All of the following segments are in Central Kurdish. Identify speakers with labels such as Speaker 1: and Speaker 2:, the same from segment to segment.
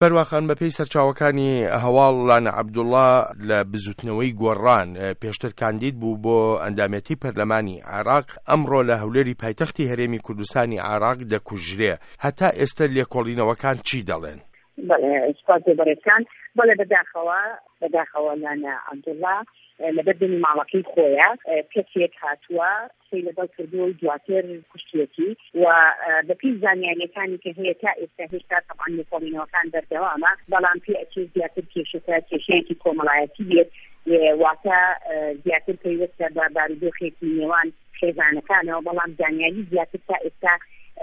Speaker 1: بەرواخان بەپێی سەرچاوەکانی هەواڵ لانا عەبدوڵڵا لە بزوتنەوەی گۆڕان پێشتر کاندید بوو بۆ ئەندامەتی پەرلەمانی عێراق، ئەمڕۆ لە هەولێری پایتەختی هەرێمی کوردستانی عێراق دەکوژرێ. هەتا ئێستا لێکۆڵینەوەکان چی دەڵێن؟
Speaker 2: سپاس بەڕێزان. بەڵێ بەداخەوە لانا عەبدوڵڵا لە بەردەمی ماڵەکەی خۆیە کەسێک هاتووە سەی لەگەڵ کردووە دواتر کوشتێتی و بەپی زانیاریەکانی کە هەیە تا ئێستا هێشتا تەبعاً لێکۆڵینەوەکان بەردەوامە، بەڵام پێ ئەچێت زیاتر کێشەیەکی کۆمەڵایەتی بێت، واتە زیاتر پێویستە بە بارودۆخێکی نێوان خێزانەکانەوە، بەڵام زانیاری زیاتر تا ئێستا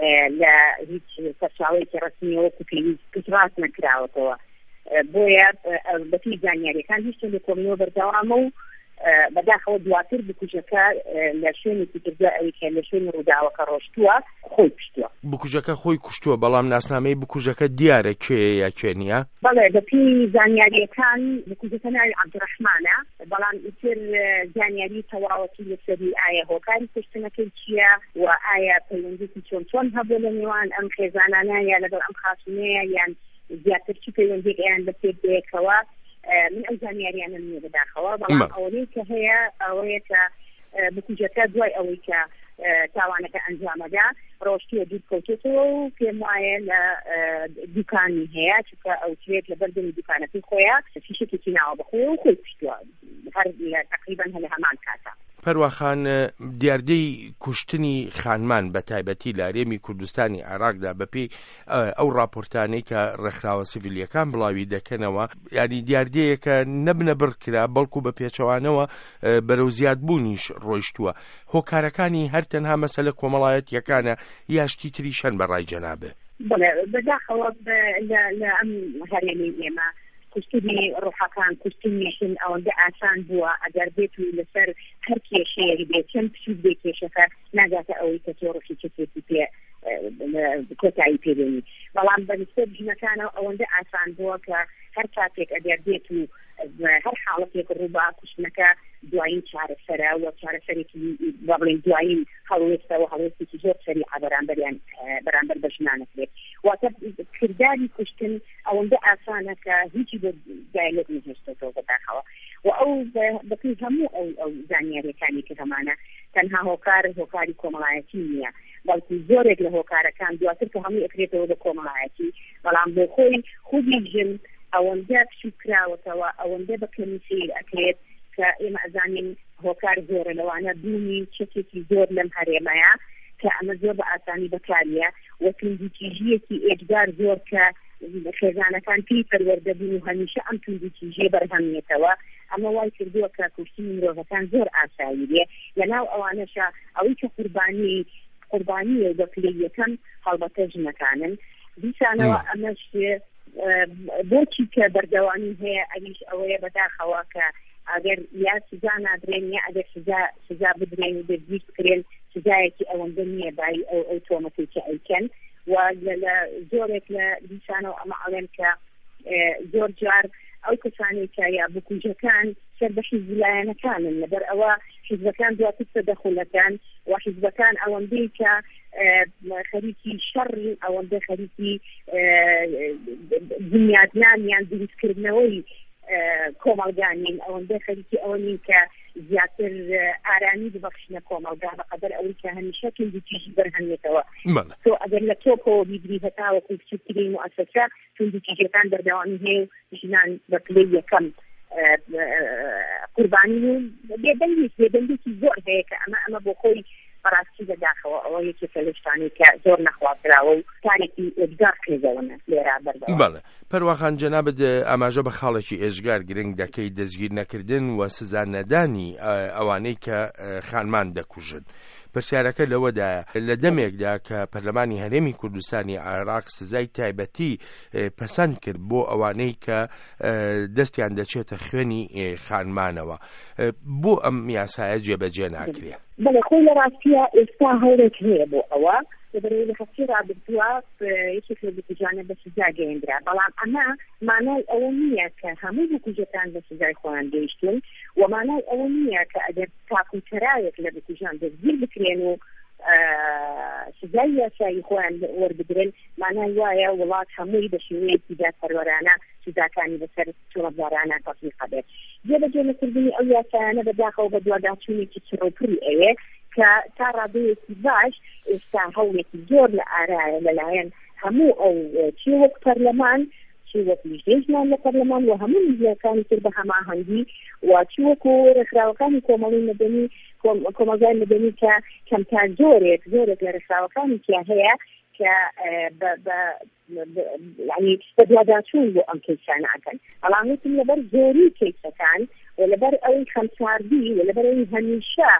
Speaker 2: لە هیچ سەرچاوەیەکی ڕەسمیەوە پێویست نەکراوەتەوە. بۆیە بەپی زانیاریەکان هیچ لێکۆڵینەوە بەردەوامە و بەداخەوە دواتر بکوژەکە لە شوێنێکی تردا ئەوەی کە لە شوێنی ڕووداوەکە ڕۆشتووە خۆی کوشتووە.
Speaker 1: بکوژەکە خۆی کوشتووە، بەڵام ناسنامەی بکوژەکە دیارە کێیە کێ نییە؟
Speaker 2: بەڵێ بەپی زانیاریەکان بکوژەکە ناوی عەبدوڕەحمانە، بەڵام ئیتر زانیاری تەواوەتی لەسەری ئایا هۆکاری کوشتنەکەی چییە و ئایا پەیوەندیی چۆن هەبوو لە نێوان ئەم خێزانانە یا لەگەڵ ئەم خاتونەیە یان زیاتر چی پەیوەندیێک ئەیان بەسێ بێکەوە، من ئەو زانیاریانە نییە بەداخەوە، بەڵام ئەوەی کە هەیە ئەوەیە کە بکوژەکە دوای ئەوەی کە تاوانەکە ئەنجامەدا ڕۆشتیە دوور کەوتێتەوە و پێم وایە لە دوکانی هەیە چونکە ئەو شوێت لە بەردەمی دوکانەکەی خۆیە فیشێکی ناوە بەخۆیە و خۆی کوشتووە هەر تقریبا هەر هەمان کاتە.
Speaker 1: پەرواخان، دیاردەی کوشتنی خانمان بە تایبەتی لە هەرێمی کوردستانی عێراقدا بەپێی ئەو راپۆرتانەی کە ڕێکخراوە سیڤیلیەکان بڵاوی دەکەنەوە، یعنی دیاردەیەکە نەبنە بڕکرا بەڵکو بە پێچەوانەوە بەرەو زیادبوونیش ڕۆیشتووە. هۆکارەکانی هەر تەنها مەسەلە کۆمەڵایەتیەکانە یا شتی تریشەن بەڕای جەنابێ؟
Speaker 2: بەڵێ بەداخەوە لە ئەم هەرێمی ئێمە کوشتنی ڕوحەکان کوشتنیشن ئەوەندە ئاسان بووە ئەگەر بێت و لەسەر هەر کێشەیەک بێت چەند پشوت بێ کێشەکە ناگاتە ئەوەی کە تۆ ڕۆژی چێتی پێ کۆتایی پێبێنی، بەڵام بەنسبەت ژنەکانەوە ئەوەندە ئاسان بووە کە هەر کاتێک ئەگەر بێت و هەر حاڵەتێک ڕووبا کوشتنەکە دوایین چارەسەرە و چارەسەرێکی بڵێن دوایین هەڵوێستەوە هەڵوێستێکی زۆر سەریع بەرامبەر بە ژنانەکرێت. واتە کرداری کوشتن ئەوەندە ئاسانە کە هیچی بۆ دایلێت نهێشتێتەوە بەداخەوە و ئەو بەپێی هەموو ئەو زانیاریەکانی کە هەمانە تەنها هۆکاری کۆمەڵایەتی نییە، بەڵکو زۆرێک لە هۆکارەکان دواتر کە هەموو ئەکرێتەوە بە کۆمەڵایەتی، بەڵام بۆ خۆی خوبی ژن ئەوەندە پشوت کراوەتەوە، ئەوەندە بە کەمیسیر ئەکرێت کە ئێمە ئەزانین هۆکار زۆرە لەوانە بوونی چەکێکی زۆر لەم هەرێمەیە کە ئەمە زۆر بە ئاسانی بەکاریە و توندوتیژیەکی ئێجگار زۆر کە خێزانەکان پێی پەروەردەبوون و هەمیشە ئەم توندوتیژیە بەرهەمێتەوە. ئەمە وای کردووە کە کوشتنی مرۆڤەکان زۆر ئاسایی بێ. لەناو ئەوانەشە ئەوەی کە قوربانیە بە پلەی یەکەم هەڵبەتە ژنەکانن. دیسانەوە ئەمەش بۆچی کە بەردەوامی هەیە ئەویش ئەوەیە بەداخەوە کە ئەگەر یا سزا نادرێن یا ئەگەر سزا بدرێن و دەستگیر بکرێن سزایەکی ئەوەندە نییە بای ئەو تۆمەتێک کە ئەیکەن و لە زۆرێک لە دیسانەوە ئەمە ئەڵێن کە زۆر جار ئەو کەسانی کە یا بکوژەکان سەر بە حیزبلایەنەکانن، لەبەر ئەوە حیزبەکان دواتر سەردەخۆلەکان و حیزبەکان ئەوەندەی کە خەریکی شەڕی ئەوەندە خەریکی بنیادنان یان دروستکردنەوەی کۆمەڵگانین، ئەوەندە خەریکی ئەوە نین کە زیاتر ئارامی ببەخشنە کۆمەڵگا بەقەدەر ئەوەی کە هەمیشە توندوتیژی بەرهەمێتەوە. تۆ ئەگەر لە تۆپەوە بیگری هەتاوەکو بچووترین مؤسسە توندوتیژیەکان بەردەوامی هەیە و ژنان بە پلەی یەکەم قوربانی و بێدەنگێکی زۆر هەیە کە ئەمە بۆ خۆی بەڕاستی بەداخەوە ئەوە یەکێکە لە شتانی کە زۆر نەخواتراوە و کارێکی ئێجگار پێدەوەنە لێرە بەردەوام.
Speaker 1: بەڵێ پەرواخان، جەنابەت ئاماژە بە خاڵێکی ئێژگار گرنگ دەکەی دەستگیر نەکردن و سزا نەدانی ئەوانەی کە خانمان دەکوژن. پرسیارەکە لەوەدایە لە دەمێکدا کە پەرلەمانی هەرێمی کوردستانی عێراق سزای تایبەتی پەسەند کرد بۆ ئەوانەی کە دەستیان دەچێتە خوێنی خانمانەوە، بۆ ئەم یاسایە جێبەجێ ناکرێ؟
Speaker 2: بەڵێ خۆی لە ڕاستیە ئێستا هەورێک هەیە بۆ ئەوە لەبەرەوەی لە هەفتی ڕابردووە یەکێک لە بکوژانە بە سزا گەیەندرا، بەڵام ئەمە مانای ئەوە نییە کە هەموو بکوژەکان بە سزای خۆیان گەیشتن و مانای ئەوە نییە کە ئەگەر تاکوتەرایەک لە بکوژان دەستگیر بکرێن و سزای یاسایی خۆیان وەربگرن مانای وایە وڵات هەمووی بە شێوەیەکی دادپەروەرانە سزاکانی بەسەر تۆمەتبارانە تەطبیق بێت. جێبەجێ لەکردنی ئەو یاسایانە بەداخەوە بە دوواداچوونێکی چڕۆپڕی ئەوێ کە تا ڕادەیەکی باش ئێستا هەوڵێکی زۆر لە ئارایە لەلایەن هەموو ئەو چی وەک پەرلەمان چی وەک لیژنەیەکمان لە پەرلەمان و هەموو لیژنەکانی تر بە هەماهەنگی و چی وەکو ڕێکخراوەکانی کۆمەڵی مەدەنی کۆمەلگای مەدەنی کە کەمتر زۆرێک لە ڕێکخراوەکانی تیا هەیە کە یعنی بە دوواداچوون بۆ ئەم کەیسانە ئەکەن. بەڵامتم لەبەر زۆری کەیسەکان و لەبەر ئەوەی خەمساردی و لەبەر ئەوەی هەمیشە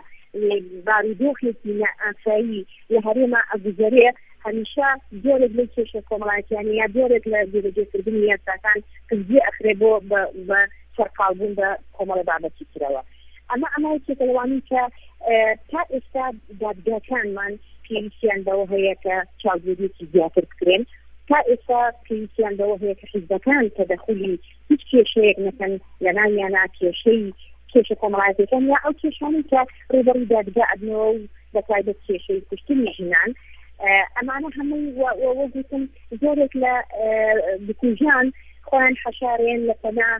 Speaker 2: بارودۆخێکی نائاسایی لە هەرێما ئەگوزەرێ هەمیشە جۆرێک لە کێشە کۆمەڵایەتیانە یا جۆرێک لە جێبەجێکردنی یاساکان پزیە ئەخرێ بە سەرقاڵبوون بە کۆمەڵە بابەتی ترەوە. ئەمە ئەمایەکێکە لەوانی کە تا ئێستا دادگاکانمان پێویستیان بەوە هەیە کە چاودێریەکی زیاتر بکرێن، تا ئێستا پێویستیان بەوە هەیە کە حیزبەکان تەدەخولی هیچ کێشەیەک نەکەن لە ناویانە کێشە کۆمەڵایەتەکان یا ئەو کێشانی کە ڕێبەری دادگا ئەدنەوە و بەتایبەت کێشەی کوشتنی ژنان ئەمانە هەمووی وەگوتم زۆرێک لە بکوژان خۆیان حەشارێن لە پەنا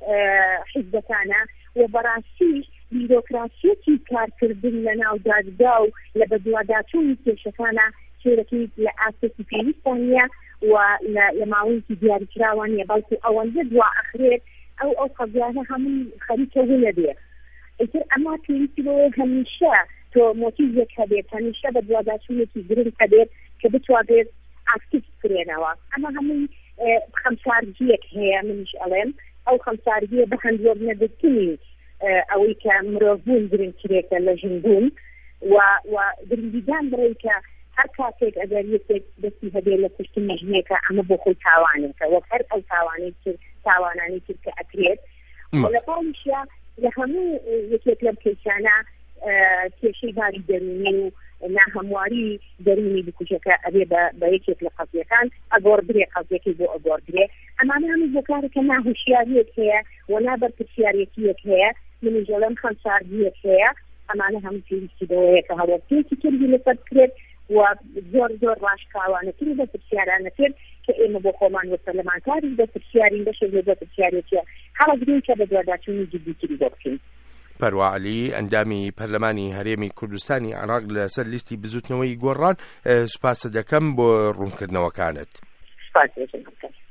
Speaker 2: حیزبەکانە و بەڕاستیش بیرۆکراسیەتی کارکردن لە ناو دادگا و لە بەدواداچوونی کێشەکانە شێرەکەی لە ئاسێکی پێویستانە و لە ماوەیەکی دیاریکراوانە بەڵکو ئەوەندە دوا ئەخرێت ئەو قەزیانە هەموو خەریکە هەبێ. ئیتر ئەما پێویستی بەوەی هەمیشە تۆ مۆتیڤێک هەبێت، هەمیشە بە دوواداچوونێکی گرنگ هەبێت کە بتوانێت ئاکتیڤ بکرێنەوە. ئەمە هەمووی خەمسارگیەک هەیە، منیش ئەڵێم ئەو خەمسارگیە بە هەندوەر نەگرتنی ئەوەی کە مرۆڤبوون گرنگترێتە لە ژنبوون و گرنگیدان بڕێ کە هەر کاتێک ئەگەر یەکێک دەستی هەبێت لە کوشتنی ژنێکە ئەمە بۆ خۆی تاوانێکە وەک هەر ئەو تاوانانی تر کە ئەکرێت لە پاڵیشە لە هەموو یەکێک لەم کەیسانە کێشەی باری دەرونی و ناهەمواری دەرونی بکوژەکە ئەبێ بە یەکێک لە قەزیەکان ئەگۆڕدرێ قەزیەکەی بۆ ئەگۆڕدرێ. ئەمانە هەموو بۆ کارێکە ناهوشیاریەک هەیە و نابەرپرسیارەتیەک هەیە، منیش دەڵێم خەمساردیەک هەیە. ئەمانە هەموو پێویستی بەوەیە کە هەوڵێکی تری لەسەر بکرێت و زۆر ڕاشکاوانەتر و بەپرسیارانەتر کە ئێمە بۆ خۆمان وە پەرلەمانتاری بەپرسیارین بەشێک لە بەپرسیارەتیە هەڵەگرین کە بە دوواداچوونی جددیتری بۆ بکەین.
Speaker 1: پەروە عەلی ئەندامی پەرلەمانی هەرێمی کوردستانی عێراق لەسەر لیستی بزوتنەوەی گۆڕان، سوپاس دەکەم بۆ ڕوونکردنەوەکانت.
Speaker 2: سپاس.